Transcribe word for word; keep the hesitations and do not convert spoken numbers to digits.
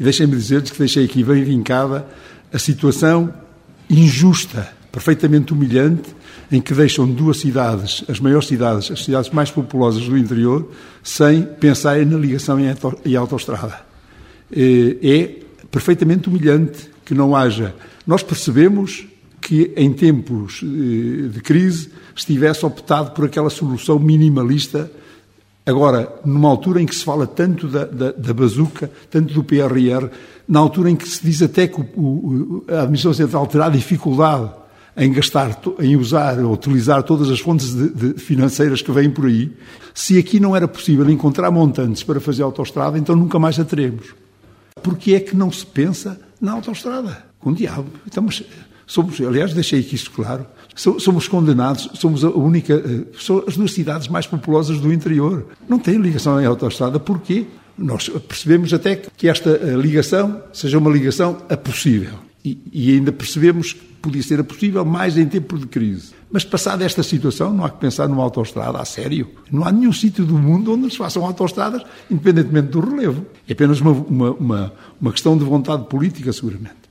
E deixem-me dizer-lhes que deixei aqui bem vincada a situação injusta, perfeitamente humilhante, em que deixam duas cidades, as maiores cidades, as cidades mais populosas do interior, sem pensarem na ligação em autoestrada. É perfeitamente humilhante que não haja. Nós percebemos que em tempos de crise estivesse optado por aquela solução minimalista. Agora, numa altura em que se fala tanto da, da, da bazuca, tanto do P R R, na altura em que se diz até que o, o, a Administração Central terá dificuldade em gastar, em usar ou utilizar todas as fontes de, de financeiras que vêm por aí, se aqui não era possível encontrar montantes para fazer a autoestrada, então nunca mais a teremos. Porque é que não se pensa na autoestrada? Com o diabo. Então, mas somos, aliás, deixei aqui isto claro, somos condenados, somos a única, são as duas cidades mais populosas do interior. Não têm ligação em autoestrada. Porquê? Nós percebemos até que esta ligação seja uma ligação a possível. E, e ainda percebemos que podia ser a possível mais em tempo de crise. Mas passada esta situação, não há que pensar numa autoestrada a sério. Não há nenhum sítio do mundo onde se façam autoestradas, independentemente do relevo. É apenas uma, uma, uma, uma questão de vontade política, seguramente.